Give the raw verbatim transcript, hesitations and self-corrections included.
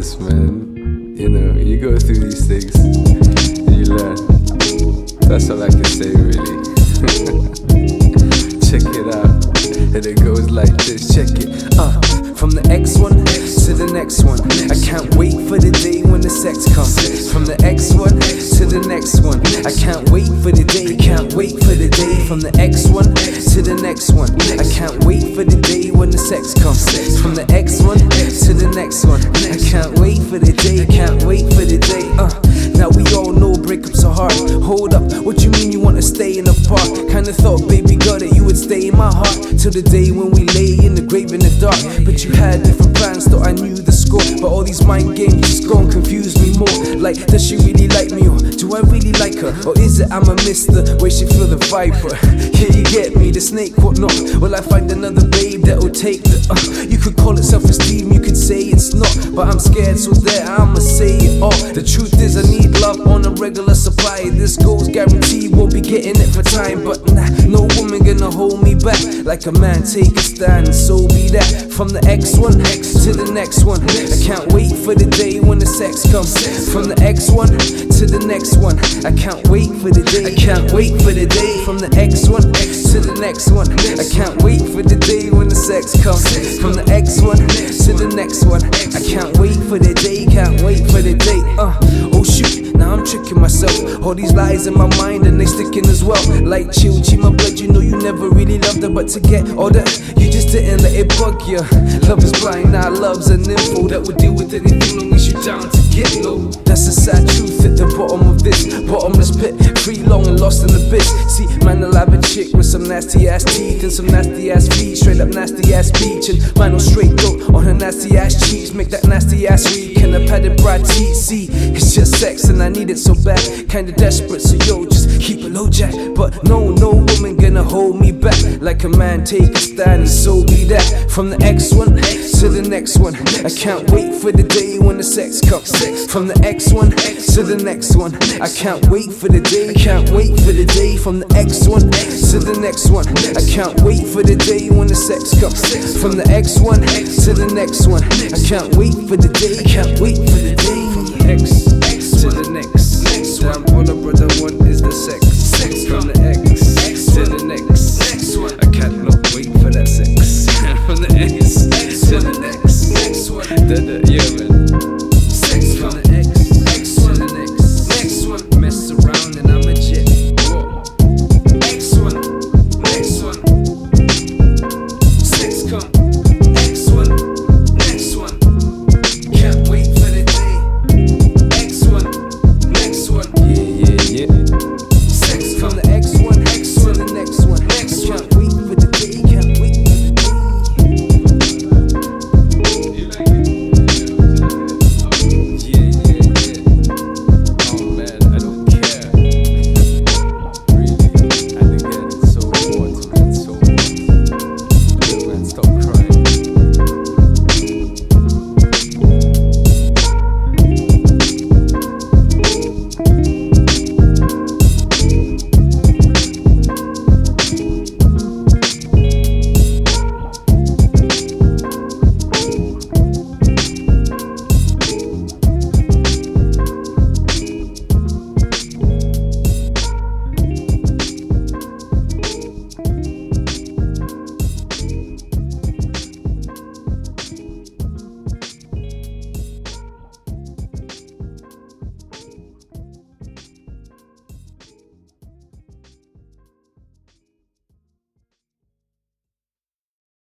mistakes, man. You know, you go through these things, you learn. That's all I can say, really. Check it out, and it goes like this. Check it. Uh, from the X one to the next one. I can't wait for the day when the sex comes. From the X one to the next one. I can't wait for the day. Can't wait for the day. From the X one to the next one. I can't wait for the day when the sex comes. From the X one to the next one. I can't wait for the day. Can't wait for the day. Uh, now we all know breakups are hard. Hold up, what you mean you wanna stay in the park? Kinda thought, baby girl, that you would stay in my heart till the day when we lay in the grave in the dark. But you had different plans, thought I knew the score. But all these mind games just go and confuse me more. Like, does she really like me, or do I really like her? Or is it I'm a mister, where she feel the viper? Yeah, you get me, the snake, what not? Will I find another babe that'll take the uh, you could call it self-esteem, you could say it's not, but I'm scared, so there I'ma say it all. The truth is I need love on a regular supply. This goes guaranteed, won't be getting it for time. But nah, no woman gonna hold me back. Like a man, take a stand, and so be that. From the X one to the next one. I can't wait for the day when the sex comes. From the X one to the next one. I can't wait for the day. I can't wait for the day. From the X one to the next one. I can't wait for the day when the sex comes. From the X one to the next one. I can't wait for the day. Can't wait for the day. Uh, oh shoot, now I'm tricking myself. All these lies in my mind and they sticking as well. Like chill, chi my blood, you know you never really loved her. But to get all that, you just didn't let it bug you. Love is blind, now love's an info that would deal with anything long as you down to get low. That's the sad truth at the bottom of this bottomless pit. Free, long and lost in the abyss. See, man, I'll have a chick with some nasty ass teeth and some nasty ass feet. Straight up nasty ass beach. And mine on straight dope on her nasty ass cheeks. Make that nasty ass reek and a padded bra T C. It's just sex and I need it so bad. Kinda desperate, so yo, just keep it low, Jack. But no, no woman gonna hold me back. Like a man, take a stand and so be that. From the X one to the next one. I can't wait for the day when the sex comes. From the X one to the next one. I can't wait for the day. I can't wait for the day. From the X one to the next one. I can't wait for the day when the sex comes. From the X one to the next one. I can't wait for the day. I can't wait for the day. From the X to the next. Damn, all a brother want is the sex.